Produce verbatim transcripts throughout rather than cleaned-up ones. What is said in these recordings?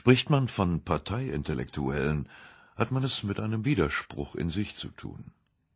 Spricht man von Parteiintellektuellen, hat man es mit einem Widerspruch in sich zu tun.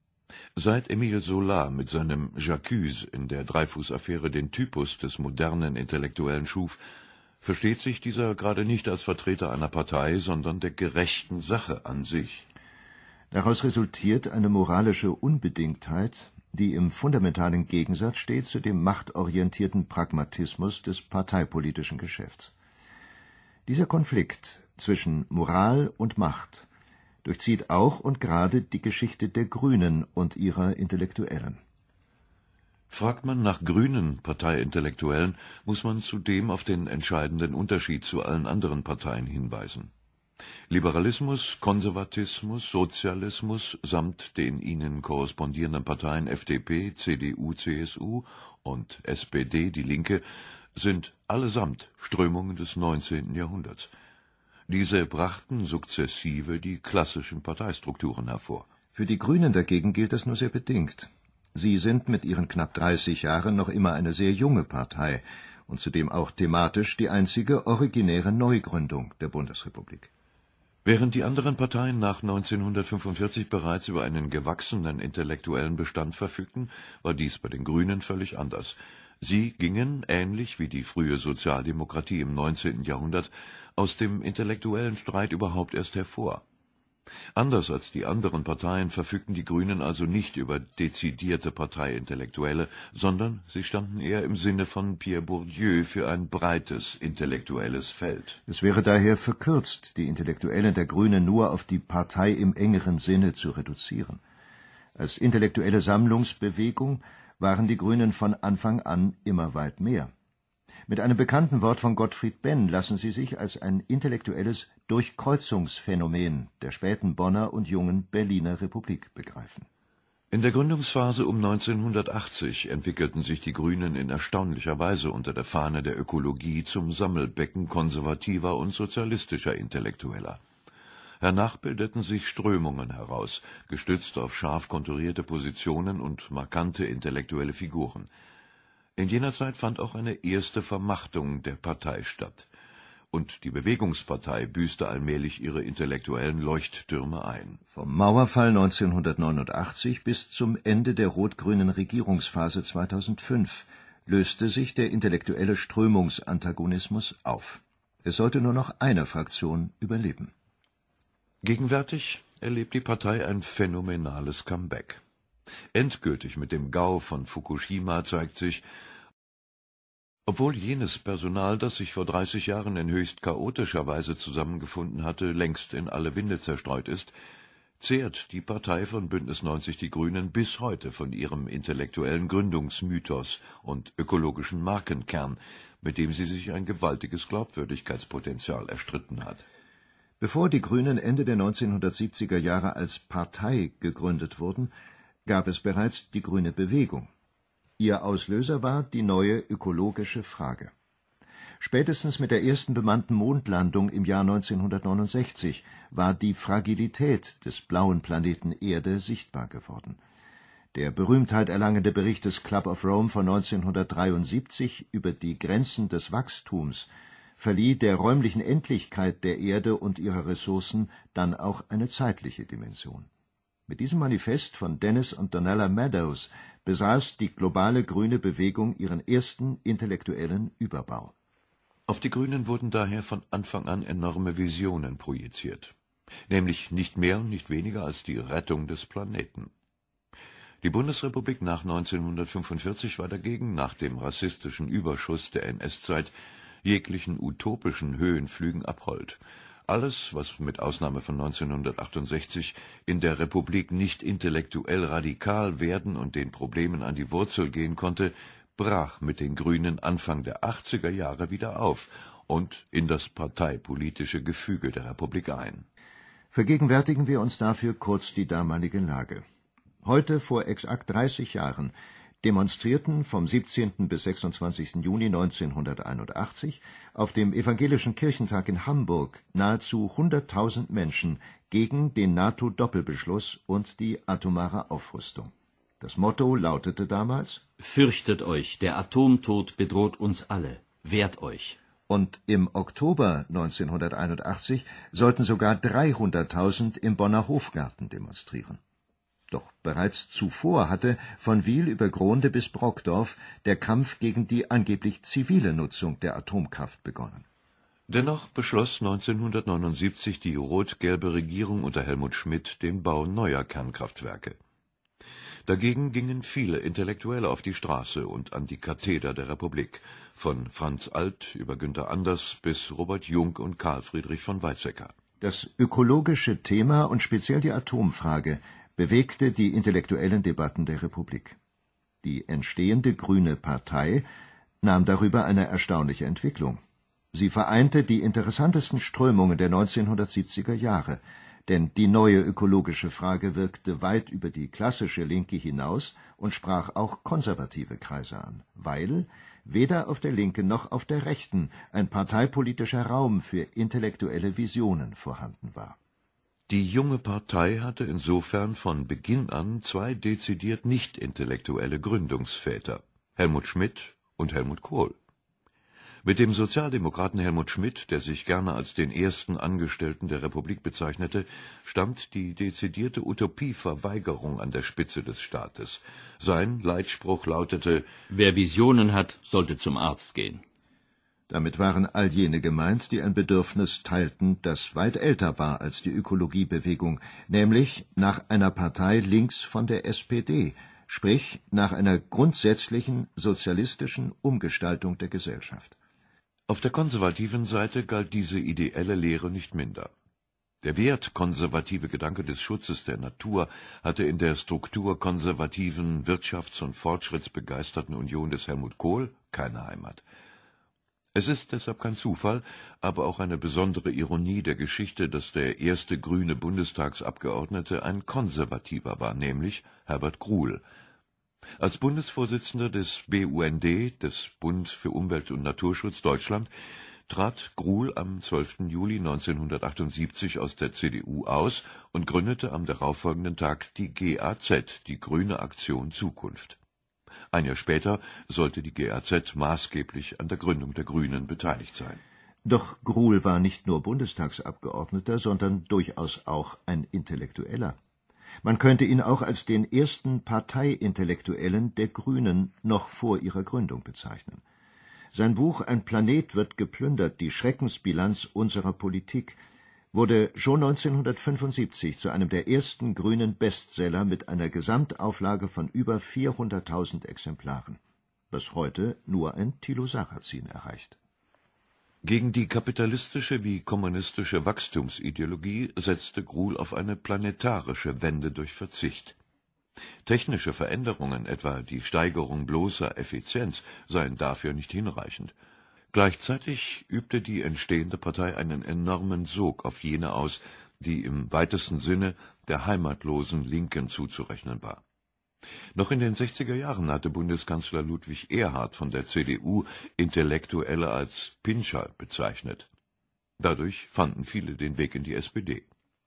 Seit Émile Zola mit seinem J'accuse in der Dreyfus-Affäre den Typus des modernen Intellektuellen schuf, versteht sich dieser gerade nicht als Vertreter einer Partei, sondern der gerechten Sache an sich. Daraus resultiert eine moralische Unbedingtheit, die im fundamentalen Gegensatz steht zu dem machtorientierten Pragmatismus des parteipolitischen Geschäfts. Dieser Konflikt zwischen Moral und Macht durchzieht auch und gerade die Geschichte der Grünen und ihrer Intellektuellen. Fragt man nach grünen Parteiintellektuellen, muss man zudem auf den entscheidenden Unterschied zu allen anderen Parteien hinweisen. Liberalismus, Konservatismus, Sozialismus samt den ihnen korrespondierenden Parteien F D P, C D U C S U und S P D, die Linke, sind allesamt Strömungen des neunzehnten Jahrhunderts. Diese brachten sukzessive die klassischen Parteistrukturen hervor. Für die Grünen dagegen gilt das nur sehr bedingt. Sie sind mit ihren knapp dreißig Jahren noch immer eine sehr junge Partei und zudem auch thematisch die einzige originäre Neugründung der Bundesrepublik. Während die anderen Parteien nach neunzehnhundertfünfundvierzig bereits über einen gewachsenen intellektuellen Bestand verfügten, war dies bei den Grünen völlig anders. Sie gingen, ähnlich wie die frühe Sozialdemokratie im neunzehnten Jahrhundert, aus dem intellektuellen Streit überhaupt erst hervor. Anders als die anderen Parteien verfügten die Grünen also nicht über dezidierte Parteiintellektuelle, sondern sie standen eher im Sinne von Pierre Bourdieu für ein breites intellektuelles Feld. Es wäre daher verkürzt, die Intellektuellen der Grünen nur auf die Partei im engeren Sinne zu reduzieren. Als intellektuelle Sammlungsbewegung waren die Grünen von Anfang an immer weit mehr. Mit einem bekannten Wort von Gottfried Benn lassen sie sich als ein intellektuelles Durchkreuzungsphänomen der späten Bonner und jungen Berliner Republik begreifen. In der Gründungsphase um neunzehnhundertachtzig entwickelten sich die Grünen in erstaunlicher Weise unter der Fahne der Ökologie zum Sammelbecken konservativer und sozialistischer Intellektueller. Hernach bildeten sich Strömungen heraus, gestützt auf scharf konturierte Positionen und markante intellektuelle Figuren. In jener Zeit fand auch eine erste Vermachtung der Partei statt. Und die Bewegungspartei büßte allmählich ihre intellektuellen Leuchttürme ein. Vom Mauerfall neunzehnhundertneunundachtzig bis zum Ende der rot-grünen Regierungsphase zweitausendfünf löste sich der intellektuelle Strömungsantagonismus auf. Es sollte nur noch eine Fraktion überleben. Gegenwärtig erlebt die Partei ein phänomenales Comeback. Endgültig mit dem Gau von Fukushima zeigt sich, obwohl jenes Personal, das sich vor dreißig Jahren in höchst chaotischer Weise zusammengefunden hatte, längst in alle Winde zerstreut ist, zehrt die Partei von Bündnis neunzig Die Grünen bis heute von ihrem intellektuellen Gründungsmythos und ökologischen Markenkern, mit dem sie sich ein gewaltiges Glaubwürdigkeitspotenzial erstritten hat. Bevor die Grünen Ende der neunzehnhundertsiebziger Jahre als Partei gegründet wurden, gab es bereits die Grüne Bewegung. Ihr Auslöser war die neue ökologische Frage. Spätestens mit der ersten bemannten Mondlandung im Jahr neunzehnhundertneunundsechzig war die Fragilität des blauen Planeten Erde sichtbar geworden. Der Berühmtheit erlangende Bericht des Club of Rome von neunzehnhundertdreiundsiebzig über die Grenzen des Wachstums verlieh der räumlichen Endlichkeit der Erde und ihrer Ressourcen dann auch eine zeitliche Dimension. Mit diesem Manifest von Dennis und Donella Meadows besaß die globale grüne Bewegung ihren ersten intellektuellen Überbau. Auf die Grünen wurden daher von Anfang an enorme Visionen projiziert, nämlich nicht mehr und nicht weniger als die Rettung des Planeten. Die Bundesrepublik nach neunzehnhundertfünfundvierzig war dagegen nach dem rassistischen Überschuss der N S-Zeit jeglichen utopischen Höhenflügen abhold. Alles, was mit Ausnahme von neunzehnhundertachtundsechzig in der Republik nicht intellektuell radikal werden und den Problemen an die Wurzel gehen konnte, brach mit den Grünen Anfang der achtziger Jahre wieder auf und in das parteipolitische Gefüge der Republik ein. Vergegenwärtigen wir uns dafür kurz die damalige Lage. Heute, vor exakt dreißig Jahren, demonstrierten vom siebzehnten bis sechsundzwanzigsten Juni neunzehnhunderteinundachtzig auf dem Evangelischen Kirchentag in Hamburg nahezu hunderttausend Menschen gegen den NATO-Doppelbeschluss und die atomare Aufrüstung. Das Motto lautete damals: Fürchtet euch, der Atomtod bedroht uns alle, wehrt euch. Und im Oktober neunzehnhunderteinundachtzig sollten sogar dreihunderttausend im Bonner Hofgarten demonstrieren. Doch bereits zuvor hatte von Wil über Gronde bis Brockdorf der Kampf gegen die angeblich zivile Nutzung der Atomkraft begonnen. Dennoch beschloss neunzehnhundertneunundsiebzig die rot-gelbe Regierung unter Helmut Schmidt den Bau neuer Kernkraftwerke. Dagegen gingen viele Intellektuelle auf die Straße und an die Katheder der Republik, von Franz Alt über Günter Anders bis Robert Jung und Karl Friedrich von Weizsäcker. Das ökologische Thema und speziell die Atomfrage bewegte die intellektuellen Debatten der Republik. Die entstehende Grüne Partei nahm darüber eine erstaunliche Entwicklung. Sie vereinte die interessantesten Strömungen der neunzehnhundertsiebziger Jahre, denn die neue ökologische Frage wirkte weit über die klassische Linke hinaus und sprach auch konservative Kreise an, weil weder auf der Linken noch auf der Rechten ein parteipolitischer Raum für intellektuelle Visionen vorhanden war. Die junge Partei hatte insofern von Beginn an zwei dezidiert nicht intellektuelle Gründungsväter, Helmut Schmidt und Helmut Kohl. Mit dem Sozialdemokraten Helmut Schmidt, der sich gerne als den ersten Angestellten der Republik bezeichnete, stand die dezidierte Utopieverweigerung an der Spitze des Staates. Sein Leitspruch lautete: Wer Visionen hat, sollte zum Arzt gehen. Damit waren all jene gemeint, die ein Bedürfnis teilten, das weit älter war als die Ökologiebewegung, nämlich nach einer Partei links von der S P D, sprich nach einer grundsätzlichen sozialistischen Umgestaltung der Gesellschaft. Auf der konservativen Seite galt diese ideelle Lehre nicht minder. Der wertkonservative Gedanke des Schutzes der Natur hatte in der strukturkonservativen, wirtschafts- und fortschrittsbegeisterten Union des Helmut Kohl keine Heimat. Es ist deshalb kein Zufall, aber auch eine besondere Ironie der Geschichte, dass der erste grüne Bundestagsabgeordnete ein Konservativer war, nämlich Herbert Gruhl. Als Bundesvorsitzender des B U N D, des Bund für Umwelt und Naturschutz Deutschland, trat Gruhl am zwölften Juli neunzehnhundertachtundsiebzig aus der C D U aus und gründete am darauffolgenden Tag die G A Z, die Grüne Aktion Zukunft. Ein Jahr später sollte die G A Z maßgeblich an der Gründung der Grünen beteiligt sein. Doch Gruhl war nicht nur Bundestagsabgeordneter, sondern durchaus auch ein Intellektueller. Man könnte ihn auch als den ersten Parteiintellektuellen der Grünen noch vor ihrer Gründung bezeichnen. Sein Buch »Ein Planet wird geplündert. Die Schreckensbilanz unserer Politik« wurde schon neunzehnhundertfünfundsiebzig zu einem der ersten grünen Bestseller mit einer Gesamtauflage von über vierhunderttausend Exemplaren, was heute nur ein Thilo Sarrazin erreicht. Gegen die kapitalistische wie kommunistische Wachstumsideologie setzte Gruhl auf eine planetarische Wende durch Verzicht. Technische Veränderungen, etwa die Steigerung bloßer Effizienz, seien dafür nicht hinreichend. Gleichzeitig übte die entstehende Partei einen enormen Sog auf jene aus, die im weitesten Sinne der heimatlosen Linken zuzurechnen war. Noch in den sechziger Jahren hatte Bundeskanzler Ludwig Erhard von der C D U Intellektuelle als Pinscher bezeichnet. Dadurch fanden viele den Weg in die S P D.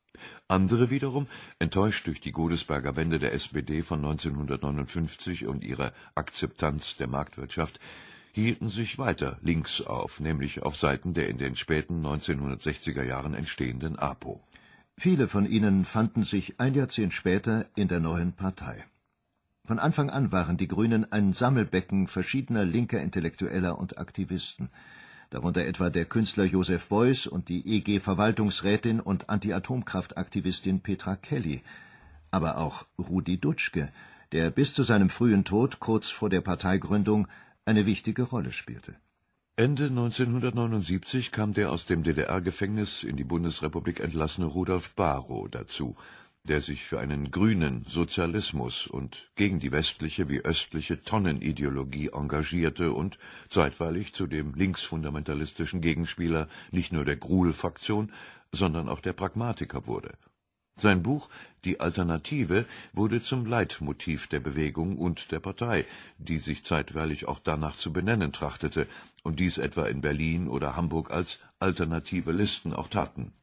Andere wiederum, enttäuscht durch die Godesberger Wende der S P D von neunzehnhundertneunundfünfzig und ihre Akzeptanz der Marktwirtschaft, hielten sich weiter links auf, nämlich auf Seiten der in den späten neunzehnhundertsechziger Jahren entstehenden APO. Viele von ihnen fanden sich ein Jahrzehnt später in der neuen Partei. Von Anfang an waren die Grünen ein Sammelbecken verschiedener linker Intellektueller und Aktivisten, darunter etwa der Künstler Joseph Beuys und die E G-Verwaltungsrätin und Anti-Atomkraft-Aktivistin Petra Kelly, aber auch Rudi Dutschke, der bis zu seinem frühen Tod kurz vor der Parteigründung eine wichtige Rolle spielte. Ende neunzehnhundertneunundsiebzig kam der aus dem D D R-Gefängnis in die Bundesrepublik entlassene Rudolf Barrow dazu, der sich für einen grünen Sozialismus und gegen die westliche wie östliche Tonnenideologie engagierte und zeitweilig zu dem linksfundamentalistischen Gegenspieler nicht nur der Gruhl-Fraktion, sondern auch der Pragmatiker wurde. Sein Buch »Die Alternative« wurde zum Leitmotiv der Bewegung und der Partei, die sich zeitweilig auch danach zu benennen trachtete und dies etwa in Berlin oder Hamburg als alternative Listen auch taten.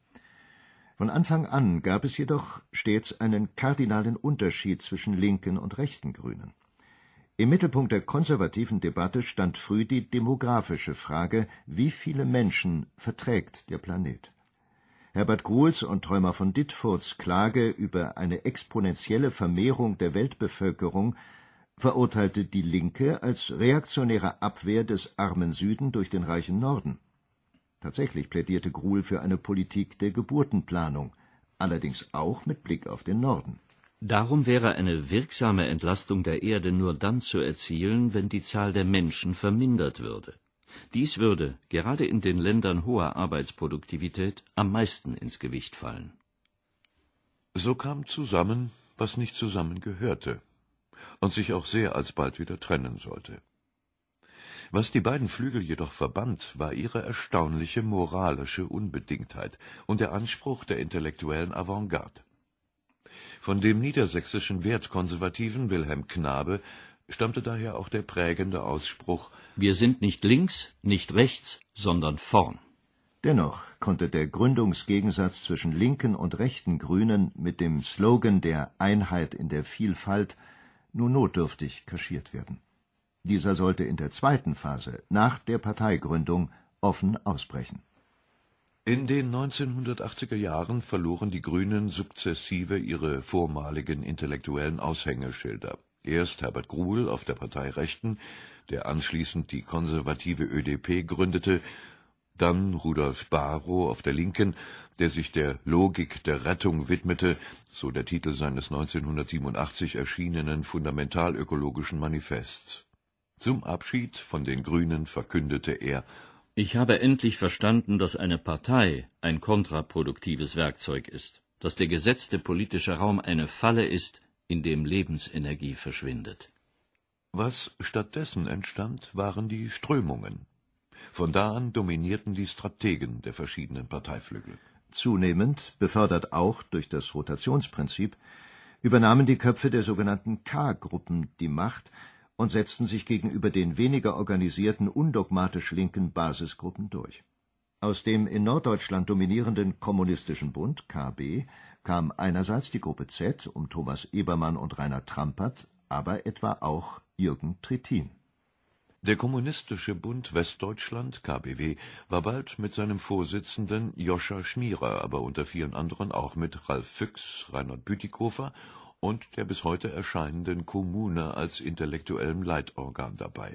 Von Anfang an gab es jedoch stets einen kardinalen Unterschied zwischen linken und rechten Grünen. Im Mittelpunkt der konservativen Debatte stand früh die demografische Frage, wie viele Menschen verträgt der Planet? Herbert Gruhls und Theumer von Ditfurths Klage über eine exponentielle Vermehrung der Weltbevölkerung verurteilte die Linke als reaktionäre Abwehr des armen Süden durch den reichen Norden. Tatsächlich plädierte Gruhl für eine Politik der Geburtenplanung, allerdings auch mit Blick auf den Norden. Darum wäre eine wirksame Entlastung der Erde nur dann zu erzielen, wenn die Zahl der Menschen vermindert würde. Dies würde, gerade in den Ländern hoher Arbeitsproduktivität, am meisten ins Gewicht fallen. So kam zusammen, was nicht zusammengehörte und sich auch sehr alsbald wieder trennen sollte. Was die beiden Flügel jedoch verband, war ihre erstaunliche moralische Unbedingtheit und der Anspruch der intellektuellen Avantgarde. Von dem niedersächsischen Wertkonservativen Wilhelm Knabe stammte daher auch der prägende Ausspruch: Wir sind nicht links, nicht rechts, sondern vorn. Dennoch konnte der Gründungsgegensatz zwischen linken und rechten Grünen mit dem Slogan der Einheit in der Vielfalt nur notdürftig kaschiert werden. Dieser sollte in der zweiten Phase, nach der Parteigründung, offen ausbrechen. In den neunzehnhundertachtziger Jahren verloren die Grünen sukzessive ihre vormaligen intellektuellen Aushängeschilder. Erst Herbert Gruhl auf der Parteirechten, der anschließend die konservative Ö D P gründete, dann Rudolf Bahro auf der Linken, der sich der Logik der Rettung widmete, so der Titel seines neunzehnhundertsiebenundachtzig erschienenen Fundamentalökologischen Manifests. Zum Abschied von den Grünen verkündete er: Ich habe endlich verstanden, dass eine Partei ein kontraproduktives Werkzeug ist, dass der gesetzte politische Raum eine Falle ist, in dem Lebensenergie verschwindet. Was stattdessen entstand, waren die Strömungen. Von da an dominierten die Strategen der verschiedenen Parteiflügel. Zunehmend, befördert auch durch das Rotationsprinzip, übernahmen die Köpfe der sogenannten K-Gruppen die Macht und setzten sich gegenüber den weniger organisierten, undogmatisch linken Basisgruppen durch. Aus dem in Norddeutschland dominierenden Kommunistischen Bund, K B, kam einerseits die Gruppe Z um Thomas Ebermann und Rainer Trampert, aber etwa auch Jürgen Trittin. Der Kommunistische Bund Westdeutschland, K B W, war bald mit seinem Vorsitzenden Joscha Schmierer, aber unter vielen anderen auch mit Ralf Füchs, Reinhard Bütikofer und der bis heute erscheinenden Kommune als intellektuellem Leitorgan dabei.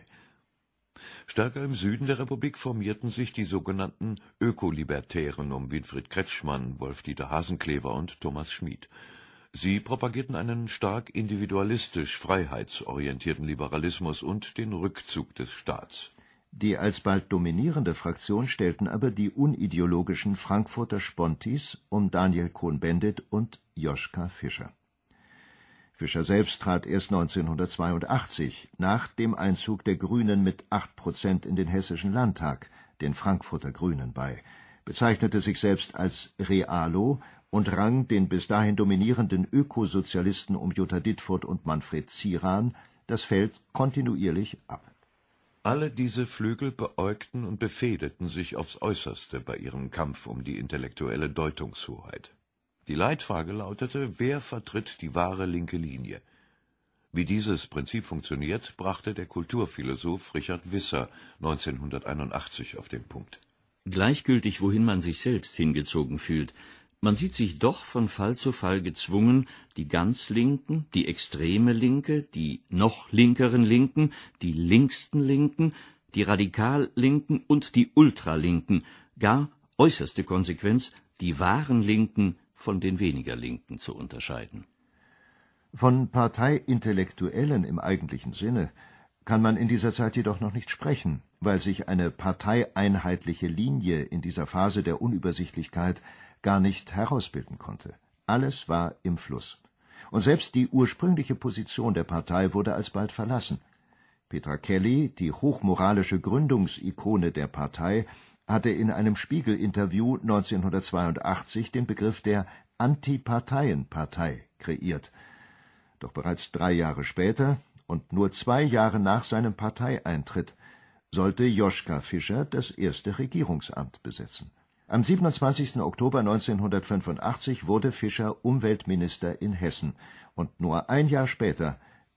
Stärker im Süden der Republik formierten sich die sogenannten Ökolibertären um Winfried Kretschmann, Wolf-Dieter Hasenclever und Thomas Schmid. Sie propagierten einen stark individualistisch freiheitsorientierten Liberalismus und den Rückzug des Staats. Die alsbald dominierende Fraktion stellten aber die unideologischen Frankfurter Spontis um Daniel Cohn-Bendit und Joschka Fischer. Fischer selbst trat erst neunzehnhundertzweiundachtzig, nach dem Einzug der Grünen mit acht Prozent in den Hessischen Landtag, den Frankfurter Grünen bei, bezeichnete sich selbst als Realo und rang den bis dahin dominierenden Ökosozialisten um Jutta Dittfurt und Manfred Zieran das Feld kontinuierlich ab. Alle diese Flügel beäugten und befehdeten sich aufs Äußerste bei ihrem Kampf um die intellektuelle Deutungshoheit. Die Leitfrage lautete: Wer vertritt die wahre linke Linie? Wie dieses Prinzip funktioniert, brachte der Kulturphilosoph Richard Visser neunzehnhunderteinundachtzig auf den Punkt. Gleichgültig, wohin man sich selbst hingezogen fühlt, man sieht sich doch von Fall zu Fall gezwungen, die ganz Linken, die extreme Linke, die noch linkeren Linken, die linksten Linken, die Radikal-Linken und die Ultralinken, gar, äußerste Konsequenz, die wahren Linken von den weniger Linken zu unterscheiden. Von Parteiintellektuellen im eigentlichen Sinne kann man in dieser Zeit jedoch noch nicht sprechen, weil sich eine parteieinheitliche Linie in dieser Phase der Unübersichtlichkeit gar nicht herausbilden konnte. Alles war im Fluss. Und selbst die ursprüngliche Position der Partei wurde alsbald verlassen. Petra Kelly, die hochmoralische Gründungsikone der Partei, hatte in einem Spiegel-Interview neunzehnhundertzweiundachtzig den Begriff der Antiparteienpartei kreiert. Doch bereits drei Jahre später und nur zwei Jahre nach seinem Parteieintritt sollte Joschka Fischer das erste Regierungsamt besetzen. Am siebenundzwanzigsten Oktober neunzehnhundertfünfundachtzig wurde Fischer Umweltminister in Hessen und nur ein Jahr später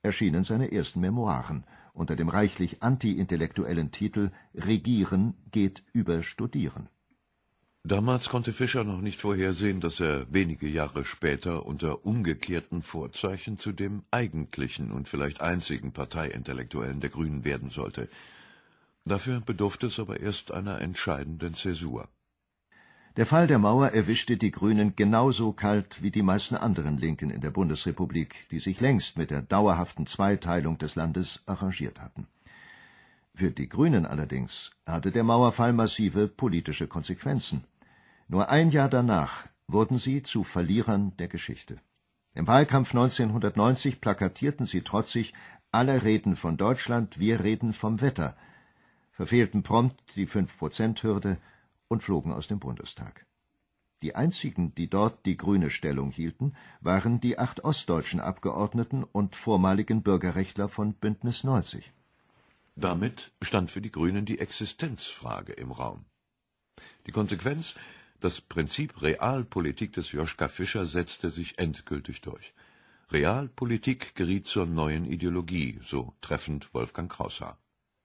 erschienen seine ersten Memoiren unter dem reichlich anti-intellektuellen Titel »Regieren geht über Studieren«. Damals konnte Fischer noch nicht vorhersehen, dass er wenige Jahre später unter umgekehrten Vorzeichen zu dem eigentlichen und vielleicht einzigen Parteiintellektuellen der Grünen werden sollte. Dafür bedurfte es aber erst einer entscheidenden Zäsur. Der Fall der Mauer erwischte die Grünen genauso kalt wie die meisten anderen Linken in der Bundesrepublik, die sich längst mit der dauerhaften Zweiteilung des Landes arrangiert hatten. Für die Grünen allerdings hatte der Mauerfall massive politische Konsequenzen. Nur ein Jahr danach wurden sie zu Verlierern der Geschichte. Im Wahlkampf neunzehnhundertneunzig plakatierten sie trotzig: »Alle reden von Deutschland, wir reden vom Wetter«, verfehlten prompt die fünf-Prozent-Hürde und flogen aus dem Bundestag. Die einzigen, die dort die grüne Stellung hielten, waren die acht ostdeutschen Abgeordneten und vormaligen Bürgerrechtler von Bündnis neunzig. Damit stand für die Grünen die Existenzfrage im Raum. Die Konsequenz: Das Prinzip Realpolitik des Joschka Fischer setzte sich endgültig durch. Realpolitik geriet zur neuen Ideologie, so treffend Wolfgang Kraushaar.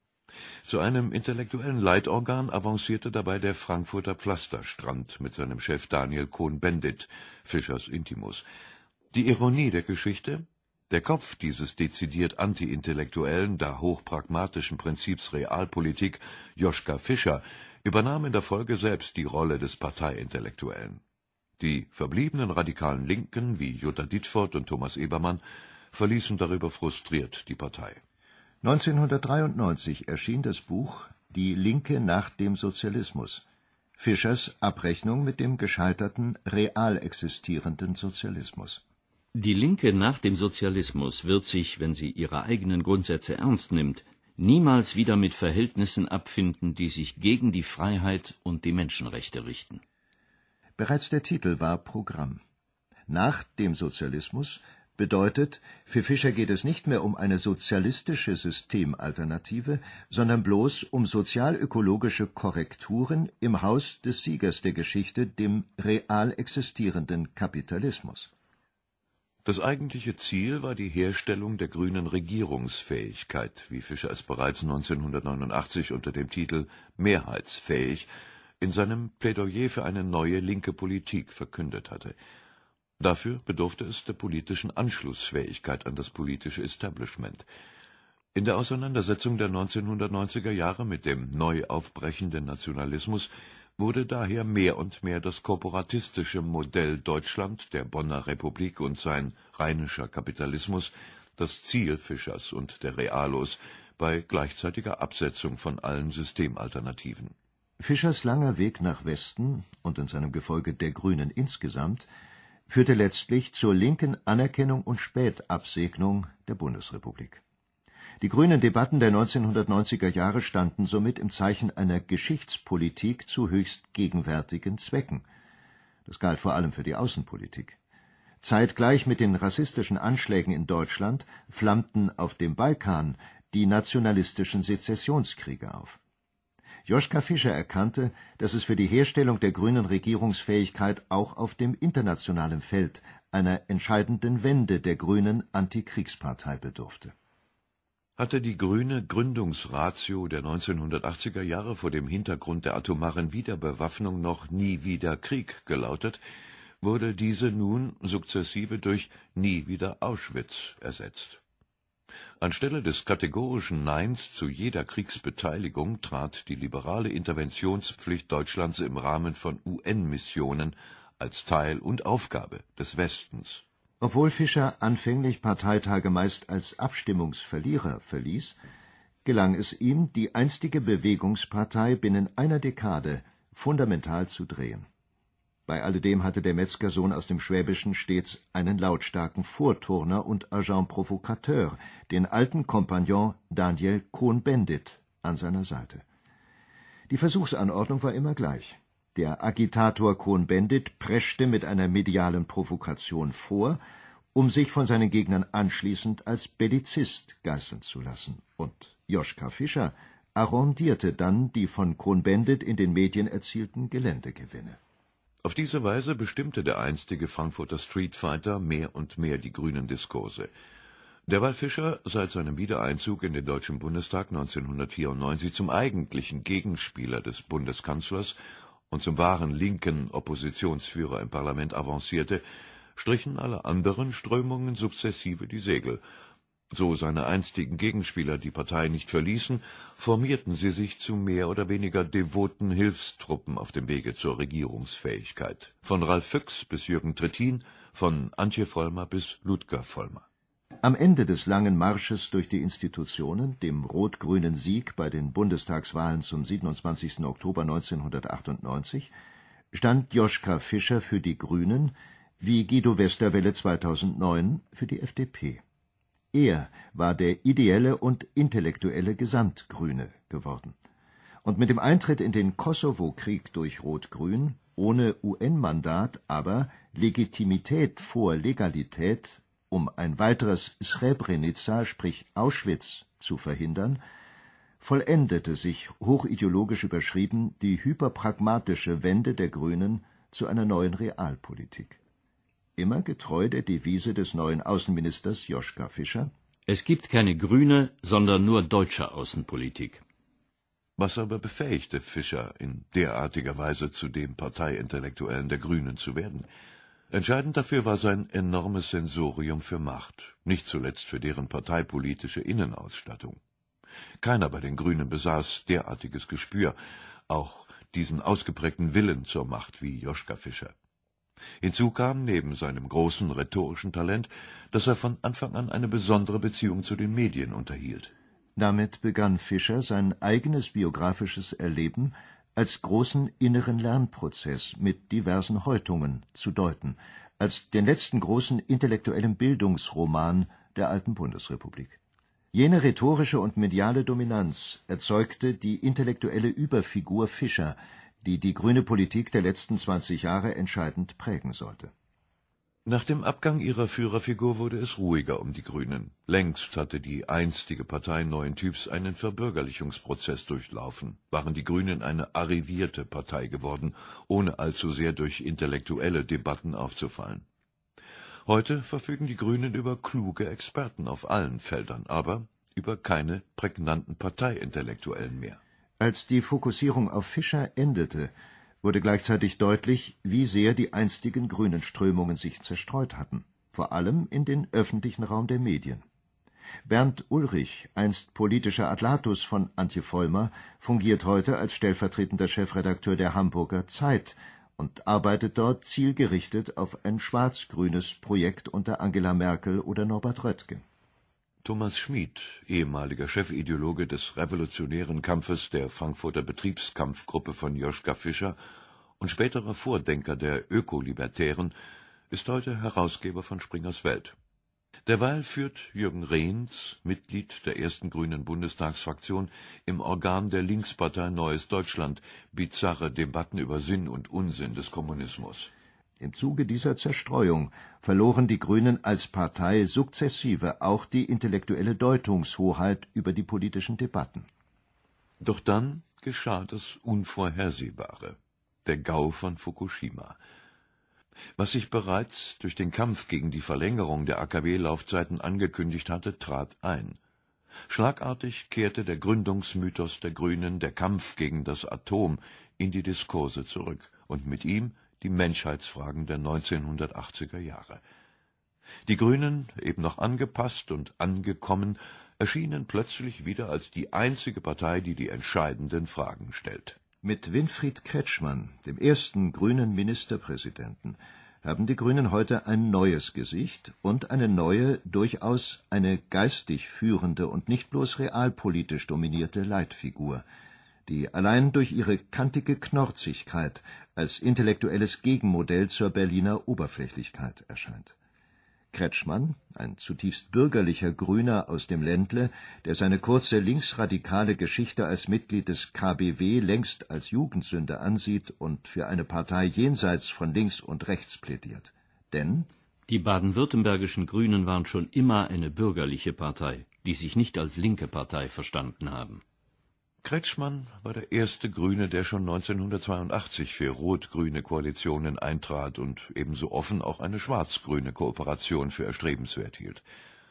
Zu einem intellektuellen Leitorgan avancierte dabei der Frankfurter Pflasterstrand mit seinem Chef Daniel Cohn-Bendit, Fischers Intimus. Die Ironie der Geschichte: Der Kopf dieses dezidiert anti-intellektuellen, da hochpragmatischen Prinzips Realpolitik, Joschka Fischer, übernahm in der Folge selbst die Rolle des Parteiintellektuellen. Die verbliebenen radikalen Linken wie Jutta Dittfurt und Thomas Ebermann verließen darüber frustriert die Partei. neunzehnhundertdreiundneunzig erschien das Buch »Die Linke nach dem Sozialismus«, Fischers Abrechnung mit dem gescheiterten, real existierenden Sozialismus. Die Linke nach dem Sozialismus wird sich, wenn sie ihre eigenen Grundsätze ernst nimmt, niemals wieder mit Verhältnissen abfinden, die sich gegen die Freiheit und die Menschenrechte richten. Bereits der Titel war Programm. Nach dem Sozialismus bedeutet, für Fischer geht es nicht mehr um eine sozialistische Systemalternative, sondern bloß um sozial-ökologische Korrekturen im Haus des Siegers der Geschichte, dem real existierenden Kapitalismus. Das eigentliche Ziel war die Herstellung der grünen Regierungsfähigkeit, wie Fischer es bereits neunzehnhundertneunundachtzig unter dem Titel »Mehrheitsfähig« in seinem Plädoyer für eine neue linke Politik verkündet hatte. Dafür bedurfte es der politischen Anschlussfähigkeit an das politische Establishment. In der Auseinandersetzung der neunzehnhundertneunziger Jahre mit dem neu aufbrechenden Nationalismus wurde daher mehr und mehr das korporatistische Modell Deutschland, der Bonner Republik und sein rheinischer Kapitalismus das Ziel Fischers und der Realos bei gleichzeitiger Absetzung von allen Systemalternativen. Fischers langer Weg nach Westen und in seinem Gefolge der Grünen insgesamt führte letztlich zur linken Anerkennung und Spätabsegnung der Bundesrepublik. Die grünen Debatten der neunzehnhundertneunziger Jahre standen somit im Zeichen einer Geschichtspolitik zu höchst gegenwärtigen Zwecken. Das galt vor allem für die Außenpolitik. Zeitgleich mit den rassistischen Anschlägen in Deutschland flammten auf dem Balkan die nationalistischen Sezessionskriege auf. Joschka Fischer erkannte, dass es für die Herstellung der grünen Regierungsfähigkeit auch auf dem internationalen Feld einer entscheidenden Wende der grünen Antikriegspartei bedurfte. Hatte die grüne Gründungsratio der neunzehnhundertachtziger Jahre vor dem Hintergrund der atomaren Wiederbewaffnung noch Nie wieder Krieg gelautet, wurde diese nun sukzessive durch Nie wieder Auschwitz ersetzt. Anstelle des kategorischen Neins zu jeder Kriegsbeteiligung trat die liberale Interventionspflicht Deutschlands im Rahmen von U N-Missionen als Teil und Aufgabe des Westens. Obwohl Fischer anfänglich Parteitage meist als Abstimmungsverlierer verließ, gelang es ihm, die einstige Bewegungspartei binnen einer Dekade fundamental zu drehen. Bei alledem hatte der Metzgersohn aus dem Schwäbischen stets einen lautstarken Vorturner und Agent Provocateur, den alten Kompagnon Daniel Cohn-Bendit, an seiner Seite. Die Versuchsanordnung war immer gleich. Der Agitator Cohn-Bendit preschte mit einer medialen Provokation vor, um sich von seinen Gegnern anschließend als Bellizist geißeln zu lassen. Und Joschka Fischer arrondierte dann die von Cohn-Bendit in den Medien erzielten Geländegewinne. Auf diese Weise bestimmte der einstige Frankfurter Streetfighter mehr und mehr die grünen Diskurse. Derweil Fischer seit seinem Wiedereinzug in den Deutschen Bundestag neunzehnhundertvierundneunzig zum eigentlichen Gegenspieler des Bundeskanzlers und zum wahren linken Oppositionsführer im Parlament avancierte, strichen alle anderen Strömungen sukzessive die Segel. So seine einstigen Gegenspieler die Partei nicht verließen, formierten sie sich zu mehr oder weniger devoten Hilfstruppen auf dem Wege zur Regierungsfähigkeit. Von Ralf Füchs bis Jürgen Trittin, von Antje Vollmer bis Ludger Vollmer. Am Ende des langen Marsches durch die Institutionen, dem rot-grünen Sieg bei den Bundestagswahlen zum siebenundzwanzigsten Oktober neunzehnhundertachtundneunzig, stand Joschka Fischer für die Grünen wie Guido Westerwelle zweitausendneun für die F D P. Er war der ideelle und intellektuelle Gesamtgrüne geworden. Und mit dem Eintritt in den Kosovo-Krieg durch Rot-Grün, ohne U N-Mandat, aber Legitimität vor Legalität, um ein weiteres Srebrenica, sprich Auschwitz, zu verhindern, vollendete sich, hochideologisch überschrieben, die hyperpragmatische Wende der Grünen zu einer neuen Realpolitik. Immer getreu der Devise des neuen Außenministers Joschka Fischer: Es gibt keine grüne, sondern nur deutsche Außenpolitik. Was aber befähigte Fischer in derartiger Weise zu dem Parteiintellektuellen der Grünen zu werden? Entscheidend dafür war sein enormes Sensorium für Macht, nicht zuletzt für deren parteipolitische Innenausstattung. Keiner bei den Grünen besaß derartiges Gespür, auch diesen ausgeprägten Willen zur Macht wie Joschka Fischer. Hinzu kam neben seinem großen rhetorischen Talent, dass er von Anfang an eine besondere Beziehung zu den Medien unterhielt. Damit begann Fischer sein eigenes biografisches Erleben als großen inneren Lernprozess mit diversen Häutungen zu deuten, als den letzten großen intellektuellen Bildungsroman der alten Bundesrepublik. Jene rhetorische und mediale Dominanz erzeugte die intellektuelle Überfigur Fischer, die die grüne Politik der letzten zwanzig Jahre entscheidend prägen sollte. Nach dem Abgang ihrer Führerfigur wurde es ruhiger um die Grünen. Längst hatte die einstige Partei neuen Typs einen Verbürgerlichungsprozess durchlaufen, waren die Grünen eine arrivierte Partei geworden, ohne allzu sehr durch intellektuelle Debatten aufzufallen. Heute verfügen die Grünen über kluge Experten auf allen Feldern, aber über keine prägnanten Parteiintellektuellen mehr. Als die Fokussierung auf Fischer endete, wurde gleichzeitig deutlich, wie sehr die einstigen grünen Strömungen sich zerstreut hatten, vor allem in den öffentlichen Raum der Medien. Bernd Ulrich, einst politischer Atlatus von Antje Vollmer, fungiert heute als stellvertretender Chefredakteur der Hamburger Zeit und arbeitet dort zielgerichtet auf ein schwarz-grünes Projekt unter Angela Merkel oder Norbert Röttgen. Thomas Schmid, ehemaliger Chefideologe des revolutionären Kampfes der Frankfurter Betriebskampfgruppe von Joschka Fischer und späterer Vordenker der Ökolibertären, ist heute Herausgeber von Springers Welt. Derweil führt Jürgen Rehns, Mitglied der ersten grünen Bundestagsfraktion, im Organ der Linkspartei Neues Deutschland bizarre Debatten über Sinn und Unsinn des Kommunismus. Im Zuge dieser Zerstreuung verloren die Grünen als Partei sukzessive auch die intellektuelle Deutungshoheit über die politischen Debatten. Doch dann geschah das Unvorhersehbare, der Gau von Fukushima. Was sich bereits durch den Kampf gegen die Verlängerung der A K W-Laufzeiten angekündigt hatte, trat ein. Schlagartig kehrte der Gründungsmythos der Grünen, der Kampf gegen das Atom, in die Diskurse zurück und mit ihm die Menschheitsfragen der neunzehnhundertachtziger Jahre. Die Grünen, eben noch angepasst und angekommen, erschienen plötzlich wieder als die einzige Partei, die die entscheidenden Fragen stellt. Mit Winfried Kretschmann, dem ersten grünen Ministerpräsidenten, haben die Grünen heute ein neues Gesicht und eine neue, durchaus eine geistig führende und nicht bloß realpolitisch dominierte Leitfigur, die allein durch ihre kantige Knorzigkeit als intellektuelles Gegenmodell zur Berliner Oberflächlichkeit erscheint. Kretschmann, ein zutiefst bürgerlicher Grüner aus dem Ländle, der seine kurze linksradikale Geschichte als Mitglied des K B W längst als Jugendsünde ansieht und für eine Partei jenseits von links und rechts plädiert. Denn die baden-württembergischen Grünen waren schon immer eine bürgerliche Partei, die sich nicht als linke Partei verstanden haben. Kretschmann war der erste Grüne, der schon neunzehnhundertzweiundachtzig für rot-grüne Koalitionen eintrat und ebenso offen auch eine schwarz-grüne Kooperation für erstrebenswert hielt.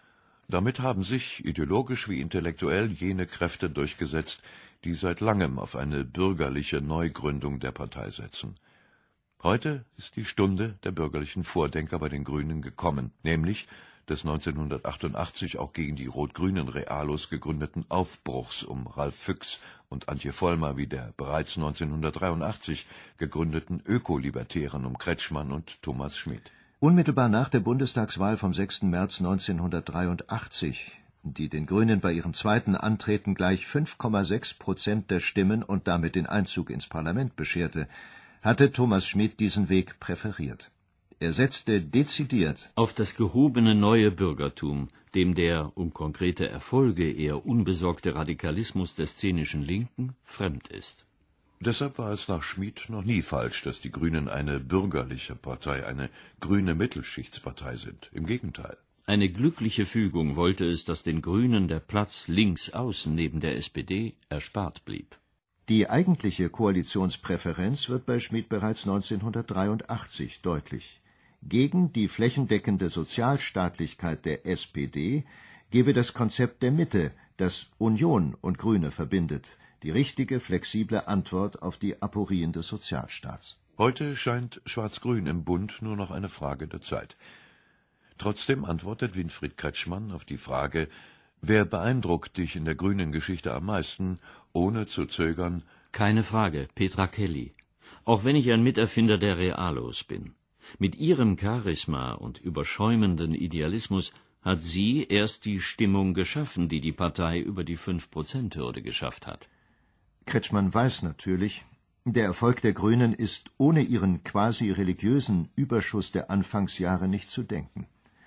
Damit haben sich ideologisch wie intellektuell jene Kräfte durchgesetzt, die seit langem auf eine bürgerliche Neugründung der Partei setzen. Heute ist die Stunde der bürgerlichen Vordenker bei den Grünen gekommen, nämlich des neunzehnhundertachtundachtzig auch gegen die rot-grünen Realos gegründeten Aufbruchs um Ralf Füchs und Antje Vollmer wie der bereits neunzehnhundertdreiundachtzig gegründeten Ökolibertären um Kretschmann und Thomas Schmidt. Unmittelbar nach der Bundestagswahl vom sechsten März neunzehnhundertdreiundachtzig, die den Grünen bei ihrem zweiten Antreten gleich fünf Komma sechs Prozent der Stimmen und damit den Einzug ins Parlament bescherte, hatte Thomas Schmidt diesen Weg präferiert. Er setzte dezidiert auf das gehobene neue Bürgertum, dem der um konkrete Erfolge eher unbesorgte Radikalismus der szenischen Linken fremd ist. Deshalb war es nach Schmidt noch nie falsch, dass die Grünen eine bürgerliche Partei, eine grüne Mittelschichtspartei sind. Im Gegenteil. Eine glückliche Fügung wollte es, dass den Grünen der Platz links außen neben der S P D erspart blieb. Die eigentliche Koalitionspräferenz wird bei Schmidt bereits neunzehnhundertdreiundachtzig deutlich. Gegen die flächendeckende Sozialstaatlichkeit der S P D gebe das Konzept der Mitte, das Union und Grüne verbindet, die richtige, flexible Antwort auf die Aporien des Sozialstaats. Heute scheint Schwarz-Grün im Bund nur noch eine Frage der Zeit. Trotzdem antwortet Winfried Kretschmann auf die Frage, wer beeindruckt dich in der grünen Geschichte am meisten, ohne zu zögern: Keine Frage, Petra Kelly. Auch wenn ich ein Miterfinder der Realos bin. Mit ihrem Charisma und überschäumenden Idealismus hat sie erst die Stimmung geschaffen, die die Partei über die fünf Prozent Hürde geschafft hat. Kretschmann weiß natürlich, der Erfolg der Grünen ist ohne ihren quasi religiösen Überschuss der Anfangsjahre nicht zu denken.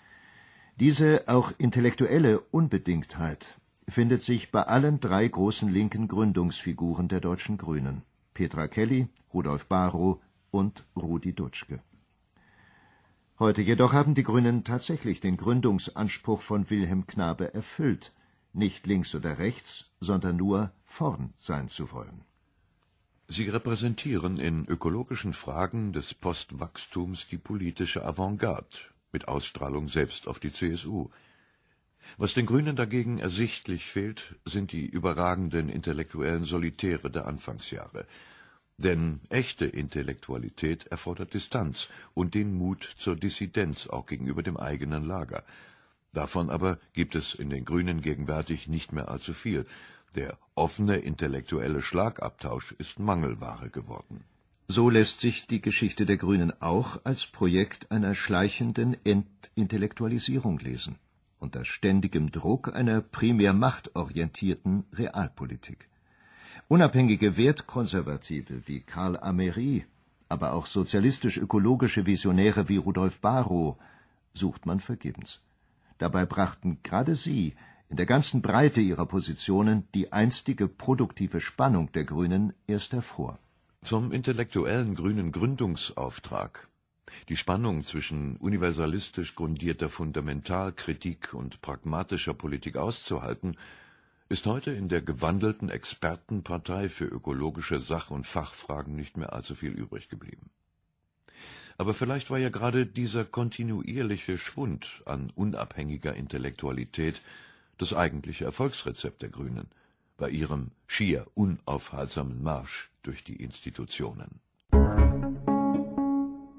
Diese auch intellektuelle Unbedingtheit findet sich bei allen drei großen linken Gründungsfiguren der deutschen Grünen: Petra Kelly, Rudolf Barrow und Rudi Dutschke. Heute jedoch haben die Grünen tatsächlich den Gründungsanspruch von Wilhelm Knabe erfüllt, nicht links oder rechts, sondern nur vorn sein zu wollen. Sie repräsentieren in ökologischen Fragen des Postwachstums die politische Avantgarde, mit Ausstrahlung selbst auf die C S U. Was den Grünen dagegen ersichtlich fehlt, sind die überragenden intellektuellen Solitäre der Anfangsjahre. Denn echte Intellektualität erfordert Distanz und den Mut zur Dissidenz auch gegenüber dem eigenen Lager. Davon aber gibt es in den Grünen gegenwärtig nicht mehr allzu viel. Der offene intellektuelle Schlagabtausch ist Mangelware geworden. So lässt sich die Geschichte der Grünen auch als Projekt einer schleichenden Entintellektualisierung lesen, unter ständigem Druck einer primär machtorientierten Realpolitik. Unabhängige Wertkonservative wie Karl Ameri, aber auch sozialistisch-ökologische Visionäre wie Rudolf Barrow sucht man vergebens. Dabei brachten gerade sie in der ganzen Breite ihrer Positionen die einstige produktive Spannung der Grünen erst hervor. Vom intellektuellen grünen Gründungsauftrag, die Spannung zwischen universalistisch grundierter Fundamentalkritik und pragmatischer Politik auszuhalten, ist heute in der gewandelten Expertenpartei für ökologische Sach- und Fachfragen nicht mehr allzu viel übrig geblieben. Aber vielleicht war ja gerade dieser kontinuierliche Schwund an unabhängiger Intellektualität das eigentliche Erfolgsrezept der Grünen bei ihrem schier unaufhaltsamen Marsch durch die Institutionen.